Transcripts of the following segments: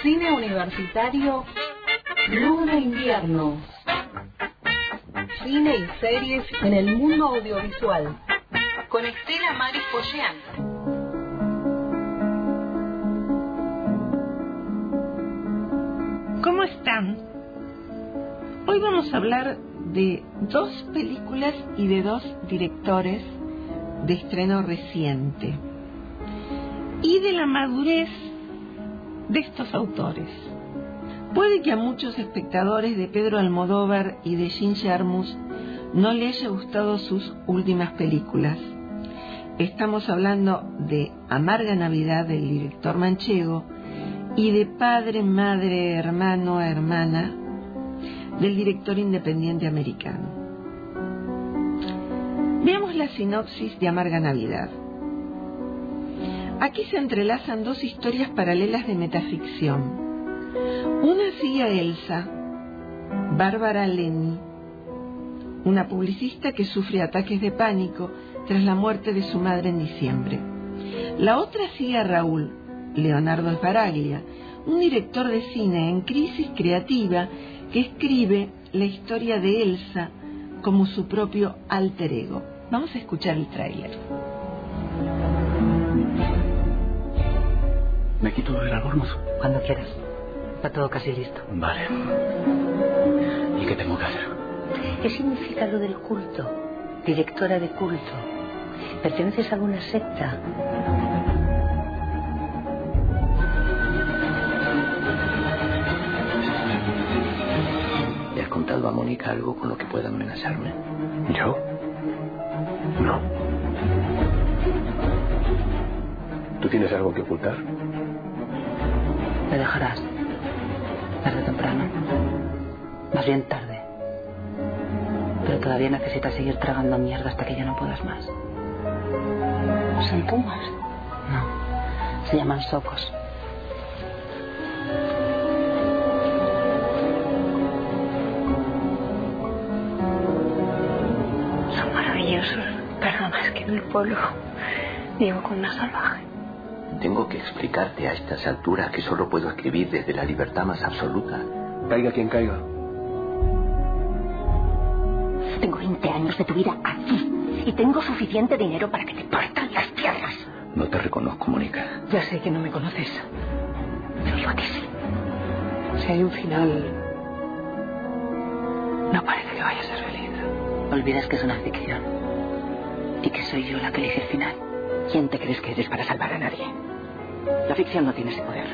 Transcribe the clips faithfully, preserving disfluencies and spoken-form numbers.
Cine universitario, Luna Invierno. Cine y series en el mundo audiovisual. Con Estela Maris Pollán. ¿Cómo están? Hoy vamos a hablar de dos películas y de dos directores de estreno reciente y de la madurez de estos autores. Puede que a muchos espectadores de Pedro Almodóvar y de Jim Jarmusch no le haya gustado sus últimas películas. Estamos hablando de Amarga Navidad del director manchego y de Padre, Madre, Hermano, Hermana del director independiente americano. Veamos la sinopsis de Amarga Navidad. Aquí se entrelazan dos historias paralelas de metaficción. Una sigue a Elsa, Bárbara Lenny, una publicista que sufre ataques de pánico tras la muerte de su madre en diciembre. La otra sigue a Raúl, Leonardo Sbaraglia, un director de cine en crisis creativa que escribe la historia de Elsa como su propio alter ego. Vamos a escuchar el tráiler. ¿Me quito el albornoz? Cuando quieras. Está todo casi listo. Vale. ¿Y qué tengo que hacer? ¿Qué significa lo del culto? Directora de culto. ¿Perteneces a alguna secta? ¿Le has contado a Mónica algo con lo que pueda amenazarme? ¿Yo? No. ¿Tú tienes algo que ocultar? Me dejarás. Tarde o temprano. Más bien tarde. Pero todavía necesitas seguir tragando mierda hasta que ya no puedas más. ¿Son pumas? No. Se llaman socos. Son maravillosos. Pero más que en el pueblo. Vivo con una salvaje. Tengo que explicarte a estas alturas que solo puedo escribir desde la libertad más absoluta. Caiga quien caiga. Tengo veinte años de tu vida aquí y tengo suficiente dinero para que te partan las piernas. No te reconozco, Mónica. Ya sé que no me conoces, pero yo a ti sí. Si hay un final, no parece que vaya a ser feliz. Olvidas que es una ficción y que soy yo la que elige el final. ¿Quién te crees que eres para salvar a nadie? La ficción no tiene ese poder.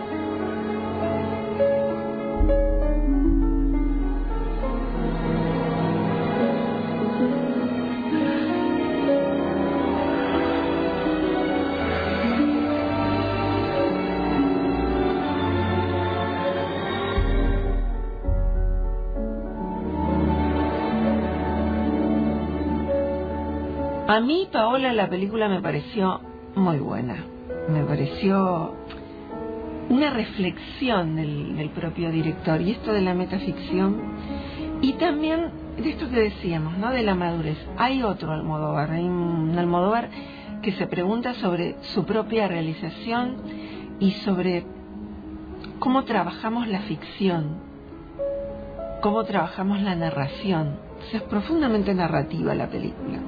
A mí, Paola, la película me pareció muy buena. Me pareció una reflexión del, del propio director. Y esto de la metaficción. Y también de esto que decíamos, ¿no? De la madurez. Hay otro Almodóvar. Hay un Almodóvar que se pregunta sobre su propia realización y sobre cómo trabajamos la ficción. Cómo trabajamos la narración. O sea, es profundamente narrativa la película.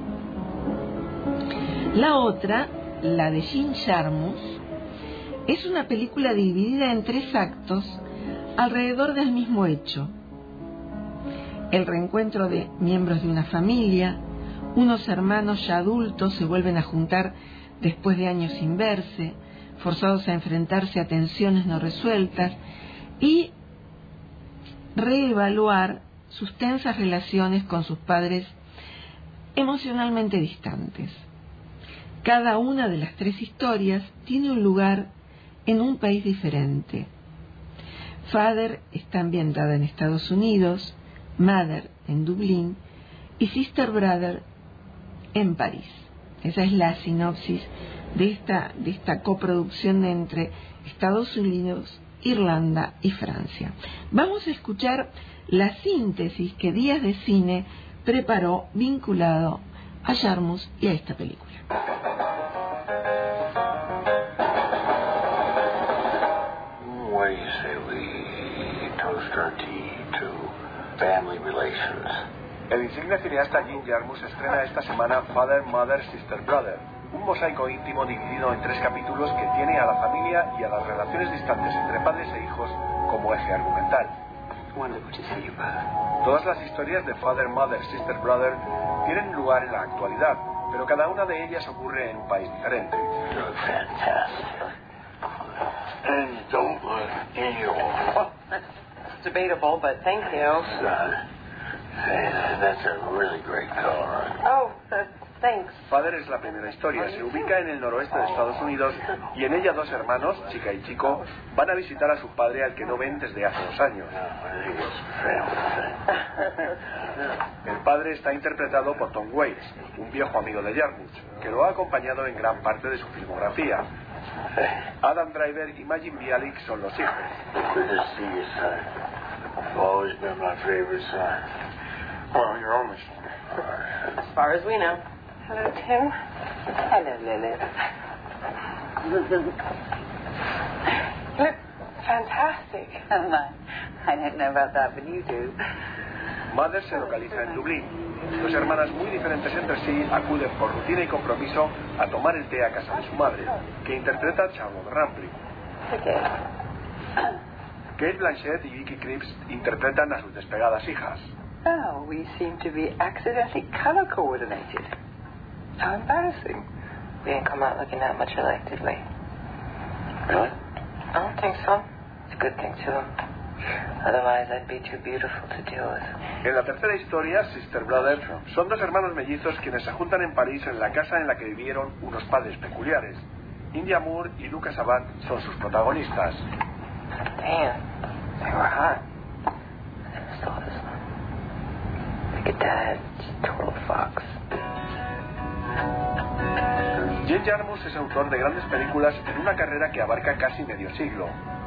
La otra, la de Jim Jarmusch, es una película dividida en tres actos alrededor del mismo hecho. El reencuentro de miembros de una familia, unos hermanos ya adultos se vuelven a juntar después de años sin verse, forzados a enfrentarse a tensiones no resueltas y reevaluar sus tensas relaciones con sus padres emocionalmente distantes. Cada una de las tres historias tiene un lugar en un país diferente. Father está ambientada en Estados Unidos, Mother en Dublín y Sister Brother en París. Esa es la sinopsis de esta, de esta coproducción entre Estados Unidos, Irlanda y Francia. Vamos a escuchar la síntesis que Días de Cine preparó vinculado a Jarmusch y a esta película. Always thirty to family relations. El insigne cineasta Jim Jarmusch estrena esta semana Father, Mother, Sister, Brother, un mosaico íntimo dividido en tres capítulos que tiene a la familia y a las relaciones distantes entre padres e hijos como eje argumental. Todas las historias de Father, Mother, Sister, Brother tienen lugar en la actualidad, pero cada una de ellas ocurre en un país diferente. It's debatable, but thank you. That's a really great car. Oh, uh, thanks. Father es la primera historia, se ubica en el noroeste de Estados Unidos y en ella dos hermanos, chica y chico, van a visitar a su padre al que no ven desde hace dos años. El padre está interpretado por Tom Waits, un viejo amigo de Jarmusch, que lo ha acompañado en gran parte de su filmografía. Adam Driver y Majin Bialik son los hijos. Good to see you, son. You've always been my favorite son. Well, you're almost. As far as we know. Hello, Tim. Hello, Lily. You look fantastic. Oh, my. I don't know about that, but you do. Mother se localiza en Dublín. Dos hermanas muy diferentes entre sí acuden por rutina y compromiso a tomar el té a casa de su madre, que interpreta Charlotte Rampling. Okay. Kate Blanchett y Vicky Krieps interpretan a sus despegadas hijas. Oh, we seem to be accidentally color coordinated. How embarrassing. We didn't come out looking that much alike, did we? Really? I don't think so. It's a good thing, too. Otherwise, I'd be too beautiful to deal with. En la tercera historia, Sister Brother, son dos hermanos mellizos quienes se juntan en París en la casa en la que vivieron unos padres peculiares. India Moore y Lucas Abad son sus protagonistas. Damn, they were hot. I never saw this one. Like a dad, total fox. Jim Jarmusch es autor de grandes películas en una carrera que abarca casi medio siglo.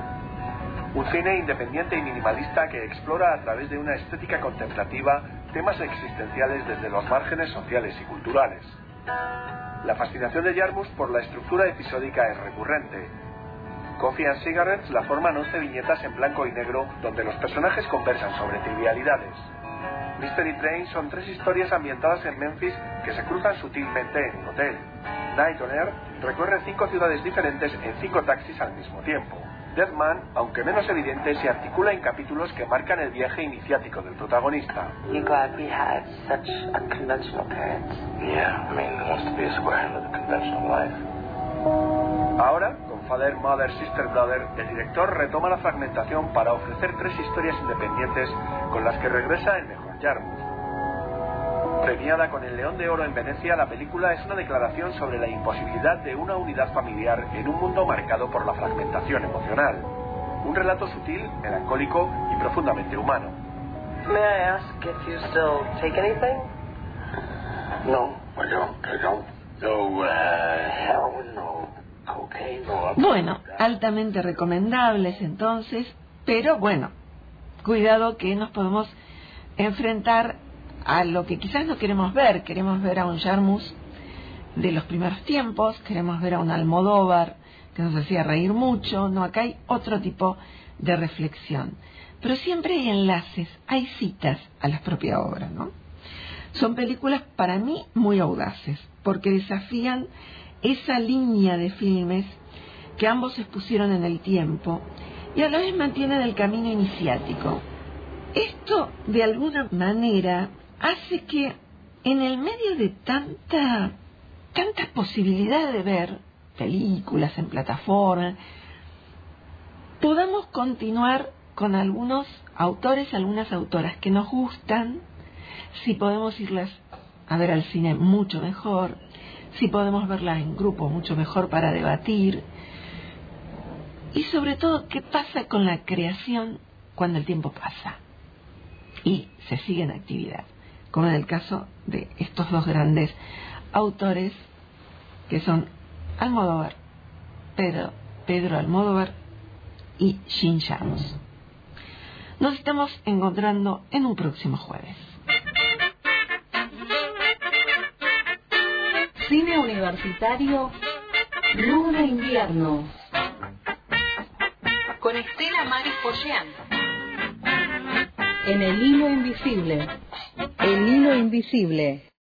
Un cine independiente y minimalista que explora a través de una estética contemplativa temas existenciales desde los márgenes sociales y culturales. La fascinación de Jarmusch por la estructura episódica es recurrente. Coffee and Cigarettes la forman once viñetas en blanco y negro donde los personajes conversan sobre trivialidades. Mystery Train son tres historias ambientadas en Memphis que se cruzan sutilmente en un hotel. Night on Air recorre cinco ciudades diferentes en cinco taxis al mismo tiempo. Dead Man, aunque menos evidente, se articula en capítulos que marcan el viaje iniciático del protagonista. You glad we had such unconventional parents? Yeah, I mean, it wants to be a square into the conventional life. Ahora, con Father, Mother, Sister, Brother, el director retoma la fragmentación para ofrecer tres historias independientes con las que regresa el mejor Jarmusch. Premiada con el León de Oro en Venecia, la película es una declaración sobre la imposibilidad de una unidad familiar en un mundo marcado por la fragmentación emocional. Un relato sutil, melancólico y profundamente humano. May I ask if you still take anything? No, I don't. I don't. No, uh, heroin, no cocaine, no. Bueno, altamente recomendables entonces, pero bueno, cuidado que nos podemos enfrentar a lo que quizás no queremos ver. Queremos ver a un Jarmusch de los primeros tiempos, queremos ver a un Almodóvar que nos hacía reír mucho. No, acá hay otro tipo de reflexión, pero siempre hay enlaces, hay citas a la propia obra, ¿no? Son películas para mí muy audaces porque desafían esa línea de filmes que ambos expusieron en el tiempo y a la vez mantienen el camino iniciático. Esto de alguna manera hace que en el medio de tanta tantas posibilidades de ver películas en plataforma, podamos continuar con algunos autores, algunas autoras que nos gustan. Si podemos irlas a ver al cine, mucho mejor. Si podemos verlas en grupo, mucho mejor para debatir. Y sobre todo, ¿qué pasa con la creación cuando el tiempo pasa y se sigue en actividad? Como en el caso de estos dos grandes autores que son Almodóvar, Pedro, Pedro Almodóvar y Jim Jarmusch. Nos estamos encontrando en un próximo jueves. Cine Universitario Luna Invierno con Estela Maris Pollán. En el hilo invisible. El hilo invisible.